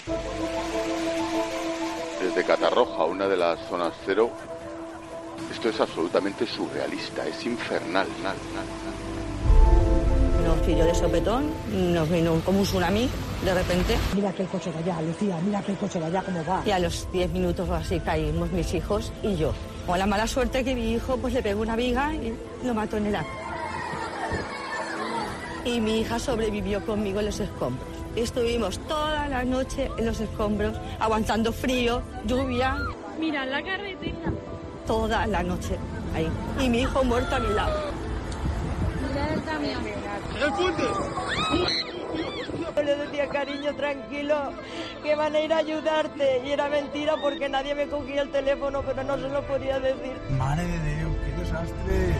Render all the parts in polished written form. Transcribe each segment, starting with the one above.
Desde Catarroja, una de las zonas cero, esto es absolutamente surrealista, es infernal. Nos pilló de sopetón, nos vino como un tsunami de repente. Mira que el coche de allá, Lucía, mira que el coche de allá cómo va. Y a los 10 minutos o así caímos mis hijos y yo. Con la mala suerte que mi hijo pues le pegó una viga y lo mató en el acto. Y mi hija sobrevivió conmigo en los escombros. Estuvimos toda la noche en los escombros, aguantando frío, lluvia. Mira la carretera. Toda la noche ahí. Y mi hijo muerto a mi lado. Mira el camión. Yo le decía, cariño, tranquilo, que van a ir a ayudarte. Y era mentira porque nadie me cogía el teléfono, pero no se lo podía decir. Madre de Dios, qué desastre.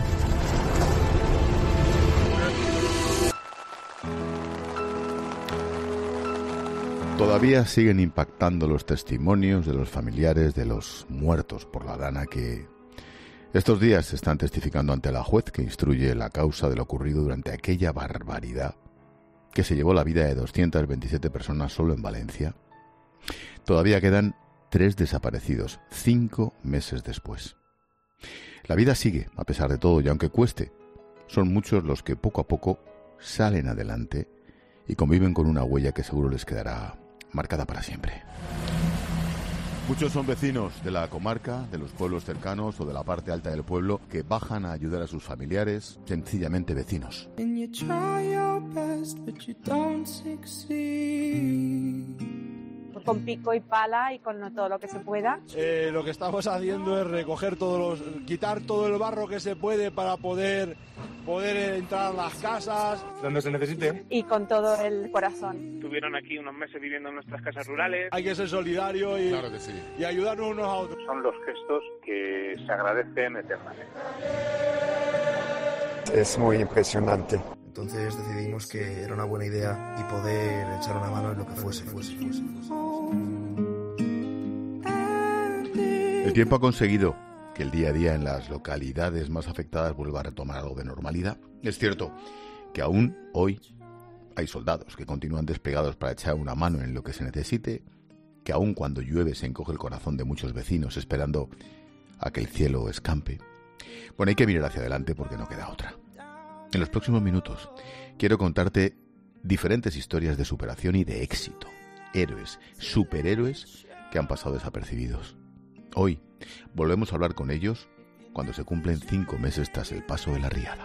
Todavía siguen impactando los testimonios de los familiares de los muertos por la dana que estos días están testificando ante la juez que instruye la causa de lo ocurrido durante aquella barbaridad que se llevó la vida de 227 personas solo en Valencia. Todavía quedan 3 desaparecidos, 5 meses después. La vida sigue, a pesar de todo, y aunque cueste, son muchos los que poco a poco salen adelante y conviven con una huella que seguro les quedará marcada para siempre. Muchos son vecinos de la comarca, de los pueblos cercanos o de la parte alta del pueblo que bajan a ayudar a sus familiares, sencillamente vecinos. Con pico y pala y con todo lo que se pueda. Lo que estamos haciendo es recoger quitar todo el barro que se puede para poder entrar a las casas donde se necesite. Y con todo el corazón. Estuvieron aquí unos meses viviendo en nuestras casas rurales. Hay que ser solidario y, claro que sí, y ayudarnos unos a otros. Son los gestos que se agradecen eternamente. Es muy impresionante. Entonces decidimos que era una buena idea y poder echar una mano en lo que fuese. El tiempo ha conseguido que el día a día en las localidades más afectadas vuelva a retomar algo de normalidad. Es cierto que aún hoy hay soldados que continúan desplegados para echar una mano en lo que se necesite, que aún cuando llueve se encoge el corazón de muchos vecinos esperando a que el cielo escampe. Bueno, hay que mirar hacia adelante porque no queda otra. En los próximos minutos quiero contarte diferentes historias de superación y de éxito. Héroes, superhéroes que han pasado desapercibidos. Hoy volvemos a hablar con ellos cuando se cumplen 5 meses tras el paso de la riada.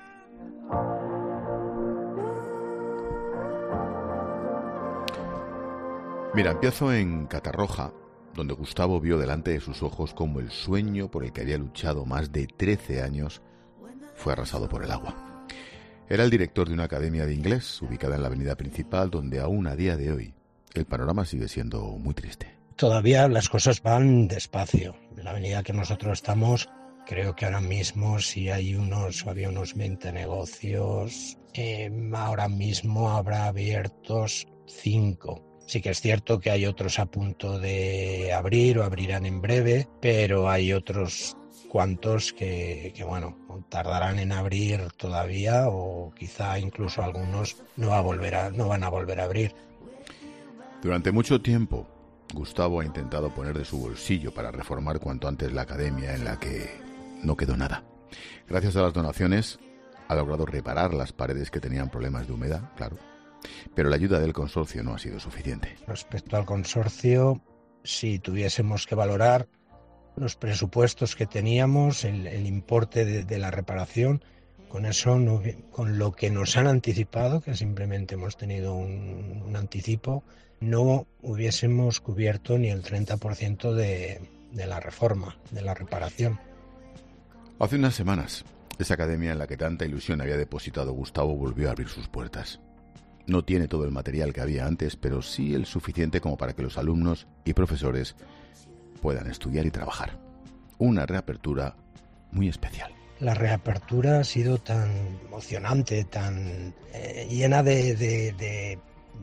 Mira, empiezo en Catarroja, donde Gustavo vio delante de sus ojos cómo el sueño por el que había luchado más de 13 años fue arrasado por el agua. Era el director de una academia de inglés ubicada en la avenida principal, donde aún a día de hoy el panorama sigue siendo muy triste. Todavía las cosas van despacio. En la avenida que nosotros estamos, creo que ahora mismo sí había unos 20 negocios. Ahora mismo habrá abiertos 5. Sí que es cierto que hay otros a punto de abrir o abrirán en breve, pero hay otros cuantos que bueno, tardarán en abrir todavía o quizá incluso algunos no van a volver a abrir. Durante mucho tiempo, Gustavo ha intentado poner de su bolsillo para reformar cuanto antes la academia, en la que no quedó nada. Gracias a las donaciones ha logrado reparar las paredes que tenían problemas de humedad, claro, pero la ayuda del consorcio no ha sido suficiente. Respecto al consorcio, si tuviésemos que valorar los presupuestos que teníamos, el importe de la reparación, con eso, con lo que nos han anticipado, que simplemente hemos tenido un anticipo, no hubiésemos cubierto ni el 30% de la reforma, de la reparación. Hace unas semanas, esa academia en la que tanta ilusión había depositado Gustavo volvió a abrir sus puertas. No tiene todo el material que había antes, pero sí el suficiente como para que los alumnos y profesores puedan estudiar y trabajar. Una reapertura muy especial. La reapertura ha sido tan emocionante, tan llena de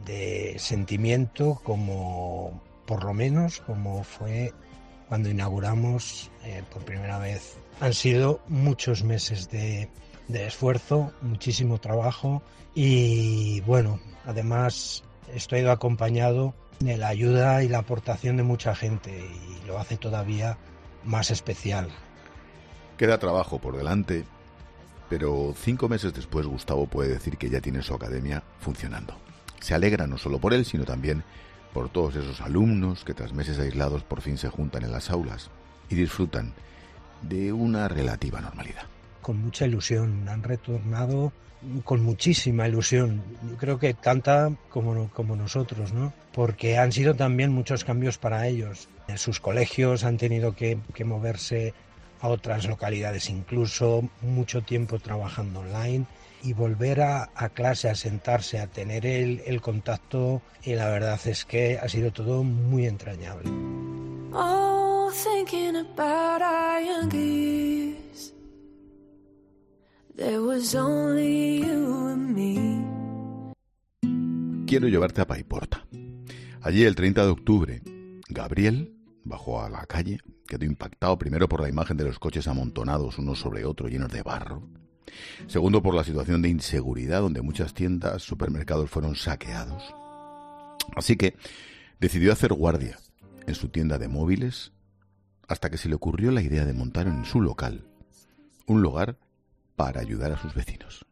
sentimiento como, por lo menos, como fue cuando inauguramos por primera vez. Han sido muchos meses de esfuerzo, muchísimo trabajo y, bueno, además Esto ha ido acompañado de la ayuda y la aportación de mucha gente y lo hace todavía más especial. Queda trabajo por delante, pero 5 meses después Gustavo puede decir que ya tiene su academia funcionando. Se alegra no solo por él, sino también por todos esos alumnos que tras meses aislados por fin se juntan en las aulas y disfrutan de una relativa normalidad. Con mucha ilusión, han retornado con muchísima ilusión, yo creo que tanta como nosotros, ¿no? Porque han sido también muchos cambios para ellos. En sus colegios han tenido que moverse a otras localidades, incluso mucho tiempo trabajando online, y volver a clase, a sentarse, a tener el contacto, y la verdad es que ha sido todo muy entrañable. Oh, thinking about our young years. There was only you and me. Quiero llevarte a Paiporta. Allí, el 30 de octubre, Gabriel bajó a la calle, quedó impactado primero por la imagen de los coches amontonados uno sobre otro llenos de barro, segundo por la situación de inseguridad donde muchas tiendas, supermercados fueron saqueados. Así que decidió hacer guardia en su tienda de móviles hasta que se le ocurrió la idea de montar en su local un lugar para ayudar a sus vecinos.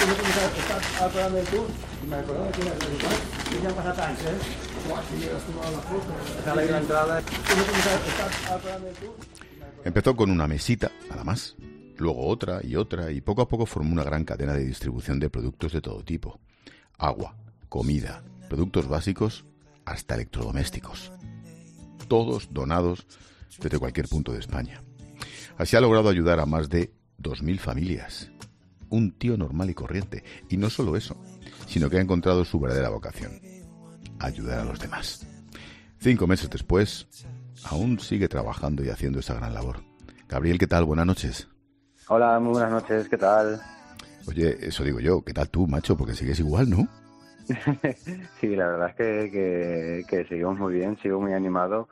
Empezó con una mesita, nada más, luego otra, y poco a poco formó una gran cadena de distribución de productos de todo tipo. Agua, comida, productos básicos, hasta electrodomésticos. Todos donados desde cualquier punto de España. Así ha logrado ayudar a más de 2.000 familias. Un tío normal y corriente. Y no solo eso, sino que ha encontrado su verdadera vocación: ayudar a los demás. 5 meses después, aún sigue trabajando y haciendo esa gran labor. Gabriel, ¿qué tal? Buenas noches. Hola, muy buenas noches, ¿qué tal? Oye, eso digo yo, ¿qué tal tú, macho? Porque sigues igual, ¿no? Sí, la verdad es que seguimos muy bien, sigo muy animado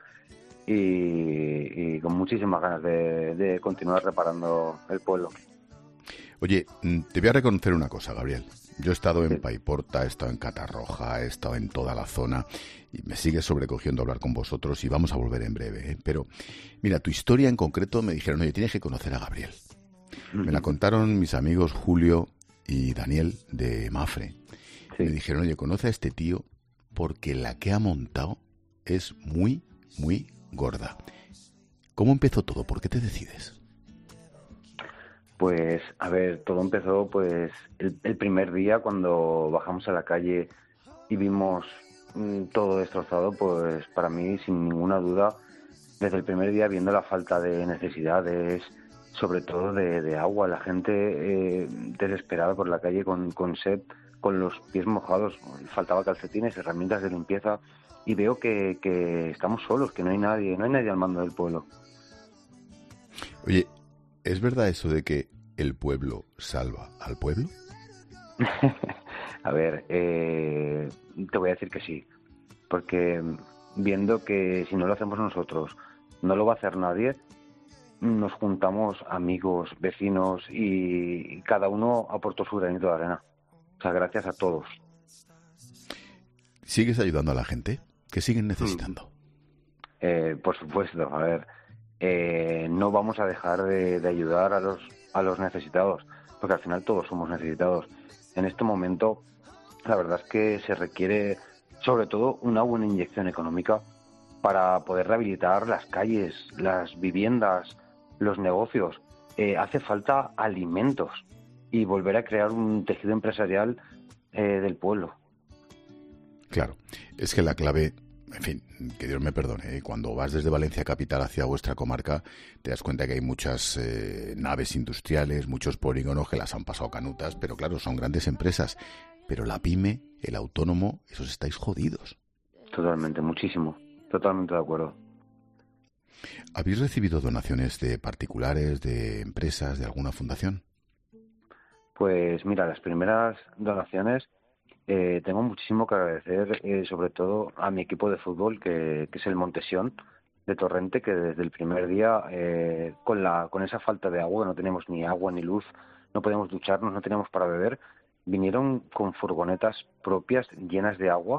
y con muchísimas ganas de continuar reparando el pueblo. Oye, te voy a reconocer una cosa, Gabriel. Yo he estado en Paiporta, he estado en Catarroja, he estado en toda la zona y me sigue sobrecogiendo hablar con vosotros y vamos a volver en breve, ¿eh? Pero mira, tu historia en concreto me dijeron, oye, tienes que conocer a Gabriel. Me la contaron mis amigos Julio y Daniel de Mafre. Sí. Me dijeron, oye, conoce a este tío porque la que ha montado es muy, muy gorda. ¿Cómo empezó todo? ¿Por qué te decides? Pues, a ver, todo empezó pues el primer día cuando bajamos a la calle y vimos todo destrozado, pues para mí, sin ninguna duda, desde el primer día viendo la falta de necesidades, sobre todo de agua, la gente desesperada por la calle con sed, con los pies mojados, faltaba calcetines, herramientas de limpieza, y veo que estamos solos, que no hay nadie al mando del pueblo. Oye, ¿es verdad eso de que el pueblo salva al pueblo? A ver, te voy a decir que sí, porque viendo que si no lo hacemos nosotros, no lo va a hacer nadie, nos juntamos amigos, vecinos y cada uno aportó su granito de arena. O sea, gracias a todos. ¿Sigues ayudando a la gente? ¿Qué siguen necesitando? Por supuesto, a ver, no vamos a dejar de ayudar a los necesitados, porque al final todos somos necesitados. En este momento, la verdad es que se requiere, sobre todo, una buena inyección económica para poder rehabilitar las calles, las viviendas, los negocios. Hace falta alimentos y volver a crear un tejido empresarial del pueblo. Claro, es que la clave, en fin, que Dios me perdone, cuando vas desde Valencia capital hacia vuestra comarca, te das cuenta que hay muchas naves industriales, muchos polígonos que las han pasado canutas, pero claro, son grandes empresas. Pero la pyme, el autónomo, esos estáis jodidos. Totalmente, muchísimo. Totalmente de acuerdo. ¿Habéis recibido donaciones de particulares, de empresas, de alguna fundación? Pues mira, las primeras donaciones tengo muchísimo que agradecer, sobre todo a mi equipo de fútbol, que es el Montesión de Torrente, que desde el primer día, con esa falta de agua, no tenemos ni agua ni luz, no podemos ducharnos, no tenemos para beber, vinieron con furgonetas propias llenas de agua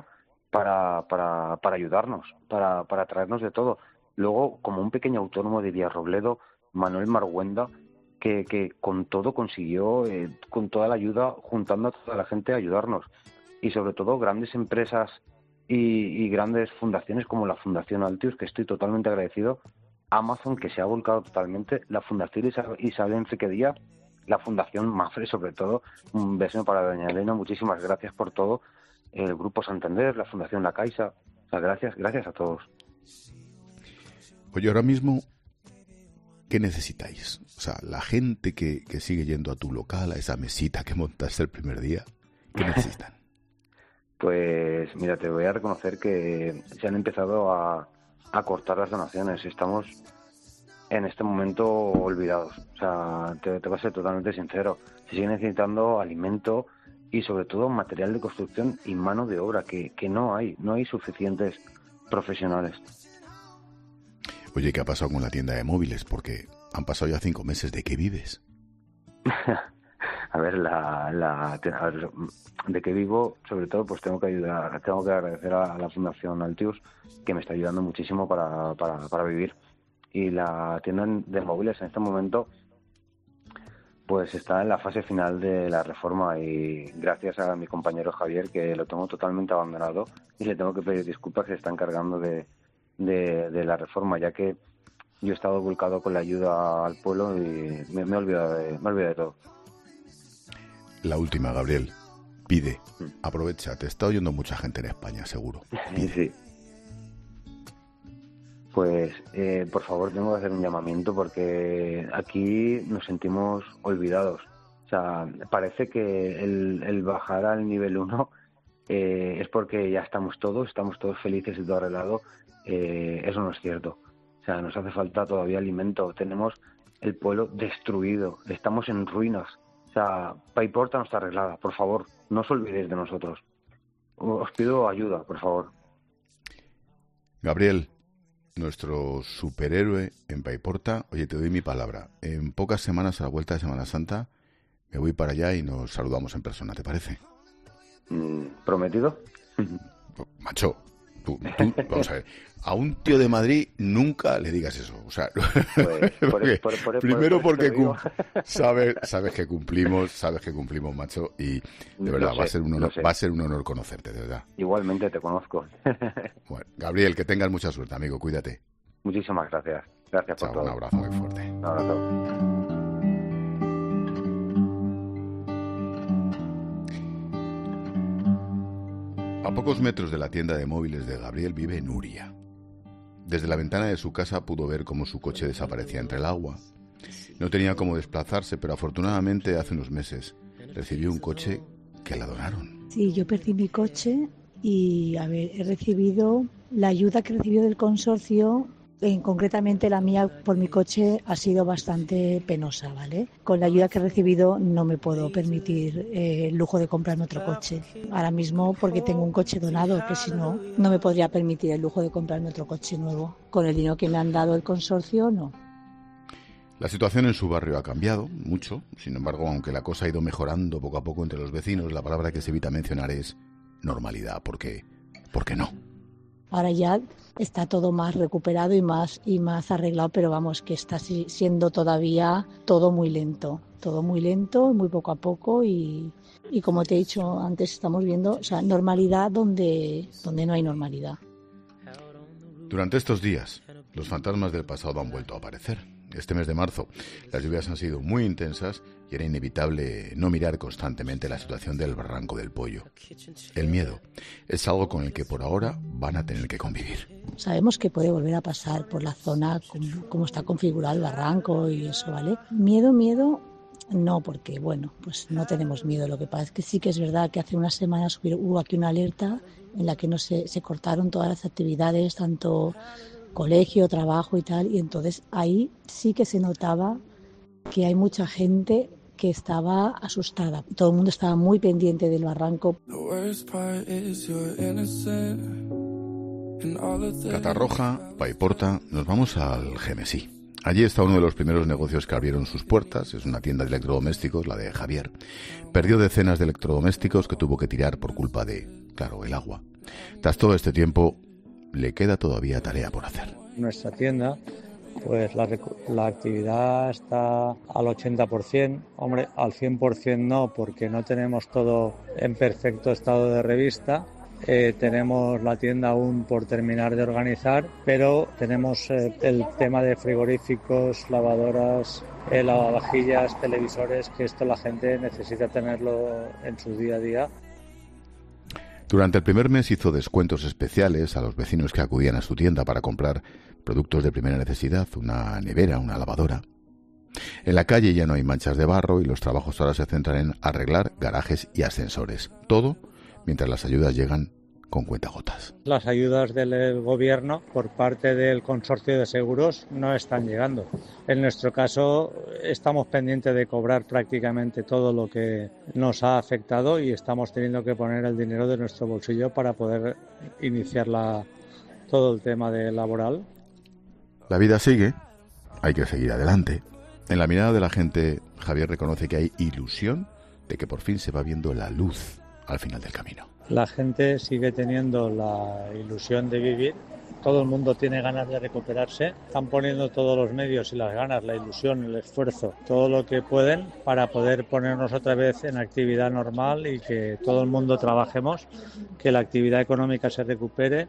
para ayudarnos, para traernos de todo. Luego, como un pequeño autónomo de Villarrobledo, Manuel Marguenda, que con todo consiguió, con toda la ayuda, juntando a toda la gente a ayudarnos. Y sobre todo grandes empresas y grandes fundaciones como la Fundación Altius, que estoy totalmente agradecido. Amazon, que se ha volcado totalmente, la Fundación Isabel Enrique Díaz, la Fundación Mafre, sobre todo. Un beso para doña Elena, muchísimas gracias por todo. El Grupo Santander, la Fundación La Caixa, o sea, gracias a todos. Oye, ahora mismo, ¿qué necesitáis? O sea, la gente que sigue yendo a tu local, a esa mesita que montaste el primer día, ¿qué necesitan? Pues mira, te voy a reconocer que se han empezado a cortar las donaciones. Estamos en este momento olvidados. O sea, te voy a ser totalmente sincero. Se sigue necesitando alimento y sobre todo material de construcción y mano de obra, que no hay suficientes profesionales. Oye, ¿qué ha pasado con la tienda de móviles? Porque han pasado ya 5 meses. ¿De qué vives? A ver, de qué vivo, sobre todo, pues tengo que agradecer a la Fundación Altius, que me está ayudando muchísimo para vivir. Y la tienda de móviles en este momento pues está en la fase final de la reforma, y gracias a mi compañero Javier, que lo tengo totalmente abandonado, y le tengo que pedir disculpas, que se está encargando de la reforma, ya que yo he estado volcado con la ayuda al pueblo y me he olvidado de todo. La última, Gabriel. Pide. Aprovecha. Te está oyendo mucha gente en España, seguro. Pide. Sí. Pues, por favor, tengo que hacer un llamamiento, porque aquí nos sentimos olvidados. O sea, parece que el bajar al nivel 1 es porque ya estamos todos felices y todo arreglado. Eso no es cierto. O sea, nos hace falta todavía alimento. Tenemos el pueblo destruido. Estamos en ruinas. O sea, Paiporta no está arreglada. Por favor, no os olvidéis de nosotros. Os pido ayuda, por favor. Gabriel, nuestro superhéroe en Paiporta, oye, te doy mi palabra. En pocas semanas, a la vuelta de Semana Santa, me voy para allá y nos saludamos en persona, ¿te parece? ¿Prometido? Macho, tú, vamos a ver, a un tío de Madrid nunca le digas eso. O sea, primero porque sabes que cumplimos, macho, y de verdad va a ser un honor conocerte, de verdad. Igualmente te conozco. Bueno, Gabriel, que tengas mucha suerte, amigo, cuídate. Muchísimas gracias. Gracias por todo. Un abrazo muy fuerte. Un abrazo. A pocos metros de la tienda de móviles de Gabriel vive Nuria. Desde la ventana de su casa pudo ver cómo su coche desaparecía entre el agua. No tenía cómo desplazarse, pero afortunadamente hace unos meses recibió un coche que la donaron. Sí, yo perdí mi coche y, he recibido la ayuda que recibió del consorcio. Concretamente la mía por mi coche ha sido bastante penosa, ¿vale? Con la ayuda que he recibido no me puedo permitir el lujo de comprarme otro coche. Ahora mismo, porque tengo un coche donado, que si no, no me podría permitir el lujo de comprarme otro coche nuevo. Con el dinero que me han dado el consorcio, no. La situación en su barrio ha cambiado mucho. Sin embargo, aunque la cosa ha ido mejorando poco a poco entre los vecinos, la palabra que se evita mencionar es normalidad. ¿Por qué no? Ahora ya está todo más recuperado y más arreglado, pero vamos, que está siendo todavía todo muy lento, muy poco a poco, y como te he dicho antes, estamos viendo, o sea, normalidad donde no hay normalidad. Durante estos días, los fantasmas del pasado han vuelto a aparecer. Este mes de marzo, las lluvias han sido muy intensas y era inevitable no mirar constantemente la situación del Barranco del Pollo. El miedo es algo con el que por ahora van a tener que convivir. Sabemos que puede volver a pasar por la zona como está configurado el barranco y eso, ¿vale? Miedo, no, porque bueno, pues no tenemos miedo. Lo que pasa es que sí que es verdad que hace unas semanas hubo aquí una alerta en la que se cortaron todas las actividades, tanto colegio, trabajo y tal, y entonces ahí sí que se notaba que hay mucha gente que estaba asustada. Todo el mundo estaba muy pendiente del barranco. Catarroja, Paiporta, nos vamos al Gemesí. Allí está uno de los primeros negocios que abrieron sus puertas. Es una tienda de electrodomésticos, la de Javier. Perdió decenas de electrodomésticos que tuvo que tirar por culpa de, claro, el agua. Tras todo este tiempo, le queda todavía tarea por hacer. Nuestra tienda, pues la actividad está al 80%, hombre, al 100% no, porque no tenemos todo en perfecto estado de revista. Tenemos la tienda aún por terminar de organizar, pero tenemos el tema de frigoríficos, lavadoras, lavavajillas, televisores, que esto la gente necesita tenerlo en su día a día. Durante el primer mes hizo descuentos especiales a los vecinos que acudían a su tienda para comprar productos de primera necesidad, una nevera, una lavadora. En la calle ya no hay manchas de barro y los trabajos ahora se centran en arreglar garajes y ascensores. Todo mientras las ayudas llegan con cuentagotas. Las ayudas del gobierno por parte del consorcio de seguros no están llegando. En nuestro caso estamos pendientes de cobrar prácticamente todo lo que nos ha afectado y estamos teniendo que poner el dinero de nuestro bolsillo para poder iniciar todo el tema de laboral. La vida sigue, hay que seguir adelante. En la mirada de la gente, Javier reconoce que hay ilusión de que por fin se va viendo la luz al final del camino. La gente sigue teniendo la ilusión de vivir, todo el mundo tiene ganas de recuperarse, están poniendo todos los medios y las ganas, la ilusión, el esfuerzo, todo lo que pueden para poder ponernos otra vez en actividad normal y que todo el mundo trabajemos, que la actividad económica se recupere.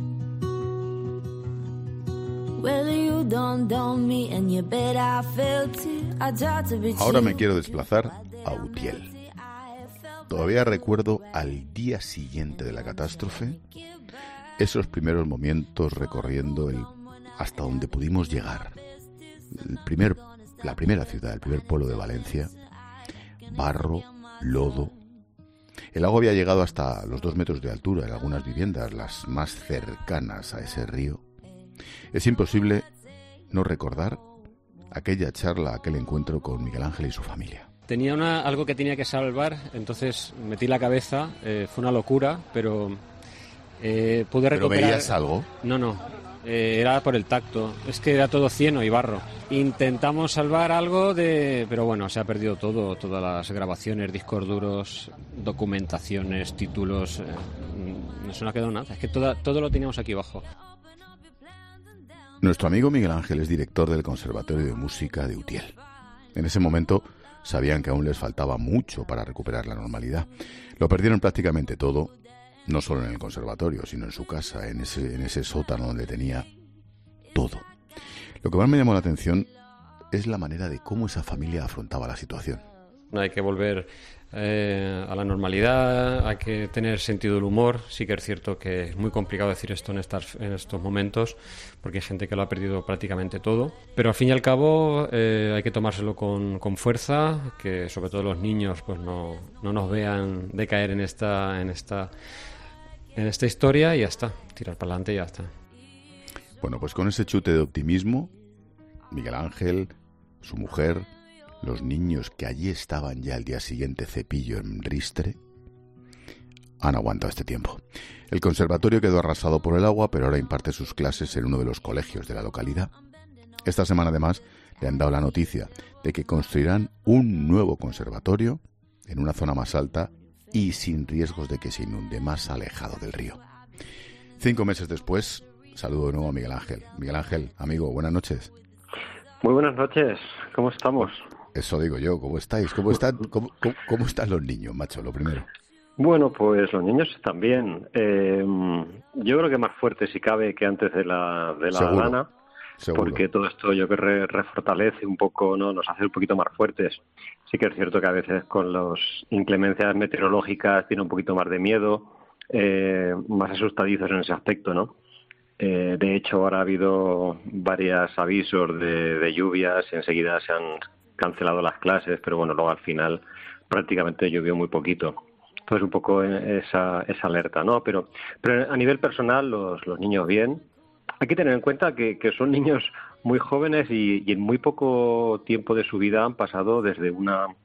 Ahora me quiero desplazar a Utiel. Todavía recuerdo al día siguiente de la catástrofe esos primeros momentos recorriendo hasta donde pudimos llegar. La primera ciudad, el primer pueblo de Valencia. Barro, lodo. El agua había llegado hasta los 2 metros de altura en algunas viviendas, las más cercanas a ese río. Es imposible no recordar aquella charla, aquel encuentro con Miguel Ángel y su familia. Tenía algo que tenía que salvar, entonces metí la cabeza, fue una locura, pero pude recuperar... ¿Pero veías algo? No, era por el tacto, es que era todo cieno y barro. Intentamos salvar algo pero bueno, se ha perdido todo, todas las grabaciones, discos duros, documentaciones, títulos, eso no ha quedado nada, es que todo lo teníamos aquí abajo. Nuestro amigo Miguel Ángel es director del Conservatorio de Música de Utiel. En ese momento sabían que aún les faltaba mucho para recuperar la normalidad. Lo perdieron prácticamente todo, no solo en el conservatorio, sino en su casa, en ese sótano donde tenía todo. Lo que más me llamó la atención es la manera de cómo esa familia afrontaba la situación. Hay que volver a la normalidad, hay que tener sentido del humor. Sí que es cierto que es muy complicado decir esto en estos momentos, porque hay gente que lo ha perdido prácticamente todo. Pero al fin y al cabo hay que tomárselo con fuerza, que sobre todo los niños pues no nos vean decaer en esta historia y ya está, tirar para adelante y ya está. Bueno, pues con ese chute de optimismo, Miguel Ángel, su mujer, los niños que allí estaban ya el día siguiente cepillo en ristre, han aguantado este tiempo. El conservatorio quedó arrasado por el agua, pero ahora imparte sus clases en uno de los colegios de la localidad. Esta semana además le han dado la noticia de que construirán un nuevo conservatorio en una zona más alta y sin riesgos de que se inunde, más alejado del río. 5 meses después, saludo de nuevo a Miguel Ángel. Miguel Ángel, amigo, buenas noches. Muy buenas noches, ¿cómo estamos? Eso digo yo, ¿cómo estáis? ¿Cómo están los niños, macho, lo primero? Bueno, pues los niños están bien. Yo creo que más fuerte si cabe que antes de la Dana, porque todo esto yo creo que refortalece un poco, ¿no? Nos hace un poquito más fuertes. Sí que es cierto que a veces con las inclemencias meteorológicas tiene un poquito más de miedo, más asustadizos en ese aspecto, ¿no? De hecho, ahora ha habido varios avisos de lluvias y enseguida se han cancelado las clases, pero bueno, luego al final prácticamente llovió muy poquito. Entonces un poco esa alerta, ¿no? Pero a nivel personal los niños bien. Hay que tener en cuenta que son niños muy jóvenes y en muy poco tiempo de su vida han pasado desde una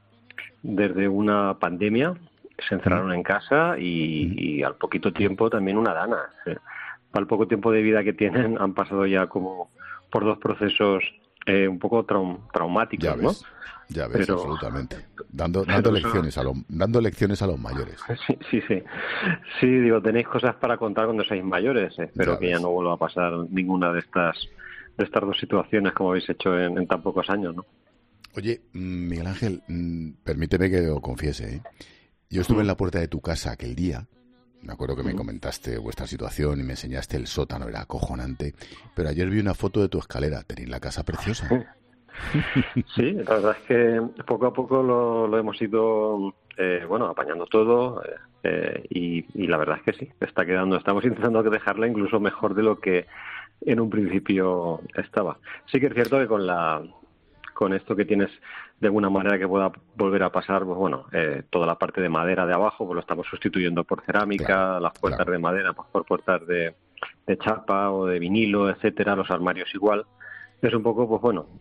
pandemia, se encerraron en casa y al poquito tiempo también una Dana. Al poco tiempo de vida que tienen han pasado ya como por 2 procesos un poco traumáticos, ¿no? Ya ves, pero, absolutamente. Dando lecciones a los mayores. Sí, digo, tenéis cosas para contar cuando seáis mayores. Espero que ya no vuelva a pasar ninguna de estas dos situaciones como habéis hecho en tan pocos años, ¿no? Oye, Miguel Ángel, permíteme que lo confiese, ¿eh? Yo estuve en la puerta de tu casa aquel día. Me acuerdo que me comentaste vuestra situación y me enseñaste el sótano, era acojonante. Pero ayer vi una foto de tu escalera. Tenéis la casa preciosa. Sí, la verdad es que poco a poco lo hemos ido apañando todo y la verdad es que sí, está quedando. Estamos intentando dejarla incluso mejor de lo que en un principio estaba. Sí que es cierto que con esto que tienes de alguna manera que pueda volver a pasar, toda la parte de madera de abajo, pues lo estamos sustituyendo por cerámica, las puertas de madera pues por puertas de chapa o de vinilo, etcétera, los armarios igual. Es un poco,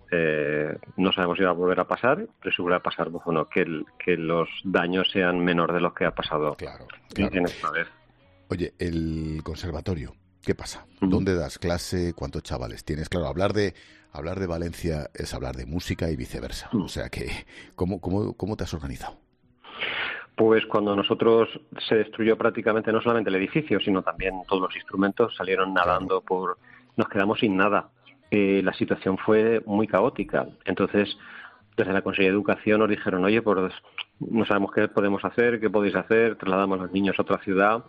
no sabemos si va a volver a pasar, pero si vuelve a pasar, que los daños sean menor de los que ha pasado en esta vez. Oye, el conservatorio, ¿qué pasa? ¿Dónde das clase? ¿Cuántos chavales tienes? Claro, hablar de Valencia es hablar de música y viceversa. O sea que, ¿cómo te has organizado? Pues cuando nosotros se destruyó prácticamente no solamente el edificio, sino también todos los instrumentos salieron nadando nos quedamos sin nada. La situación fue muy caótica. Entonces, desde la Consejería de Educación nos dijeron, oye, pues no sabemos qué podemos hacer, qué podéis hacer, trasladamos a los niños a otra ciudad,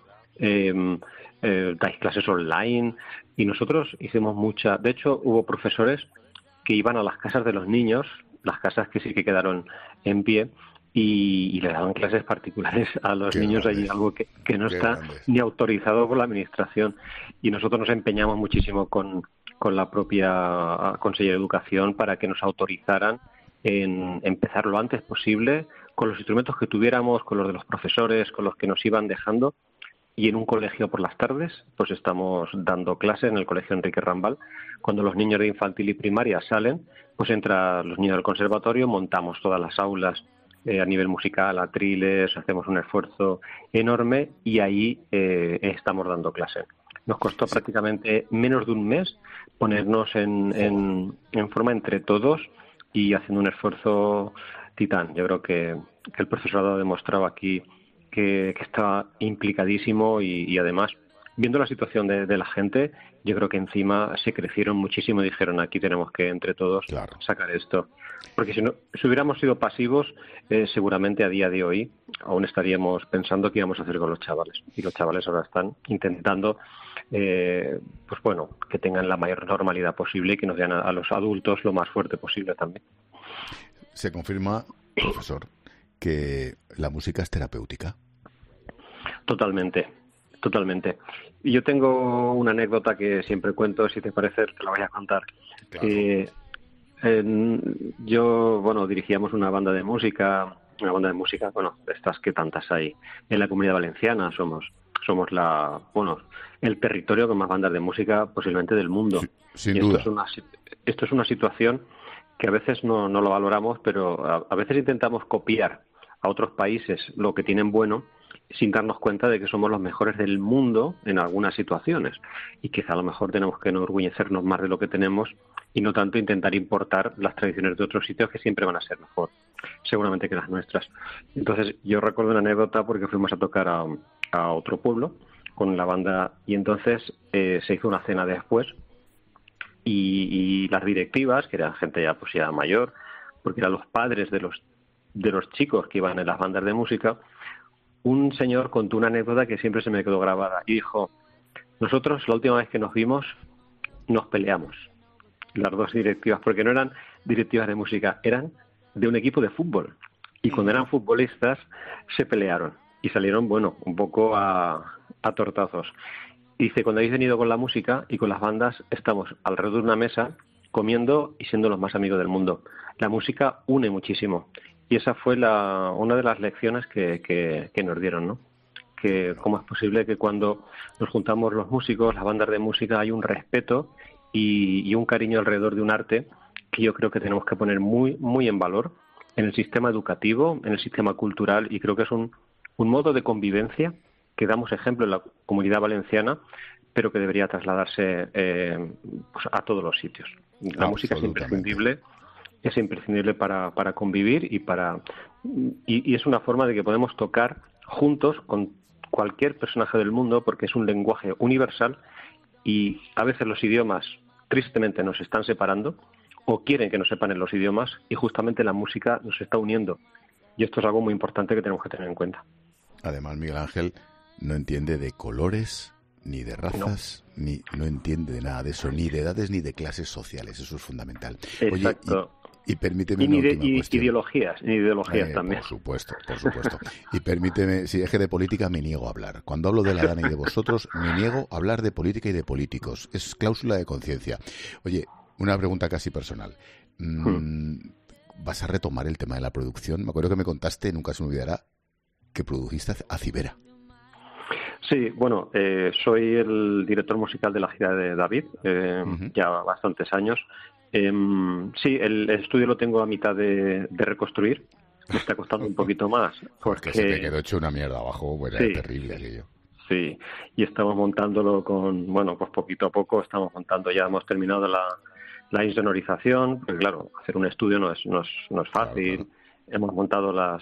dais clases online, y nosotros hicimos de hecho, hubo profesores que iban a las casas de los niños, las casas que sí que quedaron en pie, y le daban clases particulares a los niños allí, algo que no está ni autorizado por la Administración. Y nosotros nos empeñamos muchísimo con la propia Consejería de Educación para que nos autorizaran en empezar lo antes posible con los instrumentos que tuviéramos, con los de los profesores, con los que nos iban dejando. Y en un colegio por las tardes, pues estamos dando clases en el colegio Enrique Rambal. Cuando los niños de infantil y primaria salen, pues entran los niños del conservatorio, montamos todas las aulas a nivel musical, atriles, hacemos un esfuerzo enorme y ahí estamos dando clases. Nos costó prácticamente menos de un mes ponernos en forma entre todos y haciendo un esfuerzo titán. Yo creo que el profesorado ha demostrado aquí que estaba implicadísimo y además, viendo la situación de la gente, yo creo que encima se crecieron muchísimo y dijeron, aquí tenemos que entre todos sacar esto. Porque si hubiéramos sido pasivos, seguramente a día de hoy aún estaríamos pensando qué íbamos a hacer con los chavales. Y los chavales ahora están intentando que tengan la mayor normalidad posible y que nos den a los adultos lo más fuerte posible también. Se confirma, profesor, que la música es terapéutica. Totalmente. Y yo tengo una anécdota que siempre cuento, si te parece, te la voy a contar. Claro. Yo, dirigíamos una banda de música, de estas que tantas hay en la Comunidad Valenciana. Somos el territorio con más bandas de música posiblemente del mundo. Sin duda. Esto es una situación que a veces no lo valoramos, pero a veces intentamos copiar a otros países lo que tienen bueno sin darnos cuenta de que somos los mejores del mundo en algunas situaciones y quizá a lo mejor tenemos que enorgullecernos más de lo que tenemos y no tanto intentar importar las tradiciones de otros sitios que siempre van a ser mejor, seguramente, que las nuestras. Entonces yo recuerdo una anécdota porque fuimos a tocar a otro pueblo con la banda y entonces se hizo una cena después y las directivas, que eran gente ya mayor, porque eran los padres de los chicos que iban en las bandas de música, un señor contó una anécdota que siempre se me quedó grabada y dijo, nosotros la última vez que nos vimos nos peleamos, las dos directivas, porque no eran directivas de música, eran de un equipo de fútbol y cuando eran futbolistas se pelearon y salieron, un poco a tortazos. Y dice, cuando habéis venido con la música y con las bandas, estamos alrededor de una mesa comiendo y siendo los más amigos del mundo. La música une muchísimo. Y esa fue una de las lecciones que nos dieron, ¿no? Que cómo es posible que cuando nos juntamos los músicos, las bandas de música, hay un respeto y un cariño alrededor de un arte que yo creo que tenemos que poner muy, muy en valor en el sistema educativo, en el sistema cultural, y creo que es un modo de convivencia que damos ejemplo en la Comunidad Valenciana, pero que debería trasladarse pues a todos los sitios. La música es imprescindible para convivir y es una forma de que podemos tocar juntos con cualquier personaje del mundo, porque es un lenguaje universal y a veces los idiomas tristemente nos están separando o quieren que nos separen los idiomas, y justamente la música nos está uniendo, y esto es algo muy importante que tenemos que tener en cuenta. Además, Miguel Ángel no entiende de colores, ni de razas, no entiende de nada de eso, ni de edades ni de clases sociales. Eso es fundamental. Exacto. Oye, y permíteme una última cuestión. Ideologías también. Por supuesto. Y permíteme, si es que de política me niego a hablar. Cuando hablo de la Dana y de vosotros, me niego a hablar de política y de políticos. Es cláusula de conciencia. Oye, una pregunta casi personal. ¿Vas a retomar el tema de la producción? Me acuerdo que me contaste, nunca se me olvidará, que produjiste a Cibera. Sí, bueno, soy el director musical de la gira de David, ya bastantes años. Sí, el estudio lo tengo a mitad de reconstruir. Me está costando un poquito más. Porque se te quedó hecho una mierda abajo, bueno, sí, era terrible aquello. Sí, y estamos montándolo pues poquito a poco, ya hemos terminado la insonorización, porque claro, hacer un estudio no es fácil. Claro. Hemos montado las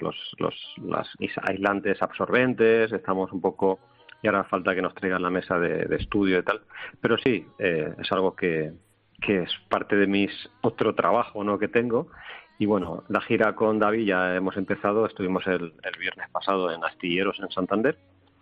aislantes absorbentes, estamos un poco, y ahora falta que nos traigan la mesa de estudio y tal, pero sí, es algo que es parte de otro trabajo, ¿no?, que tengo. Y bueno, la gira con David ya hemos empezado, estuvimos el viernes pasado en Astilleros, en Santander,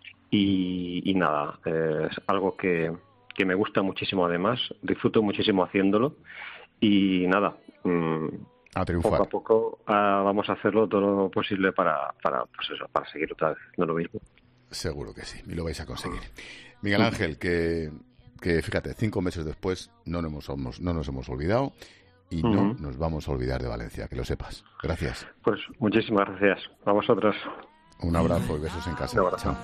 y nada, es algo que me gusta muchísimo, además, disfruto muchísimo haciéndolo, y nada, a triunfar. Poco a poco vamos a hacerlo todo lo posible para seguir otra vez haciendo lo mismo. Seguro que sí, y lo vais a conseguir. Miguel Ángel, que fíjate, 5 meses después no nos hemos olvidado y no nos vamos a olvidar de Valencia, que lo sepas. Gracias. Pues muchísimas gracias a vosotros. Un abrazo y besos en casa. Chao.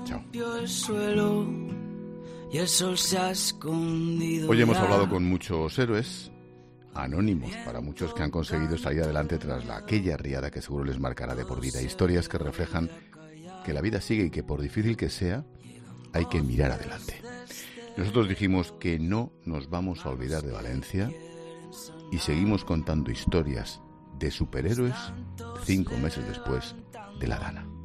Hoy hemos hablado con muchos héroes anónimos, para muchos que han conseguido salir adelante tras aquella riada que seguro les marcará de por vida. Historias que reflejan que la vida sigue y que por difícil que sea, hay que mirar adelante. Nosotros dijimos que no nos vamos a olvidar de Valencia y seguimos contando historias de superhéroes 5 meses después de la Dana.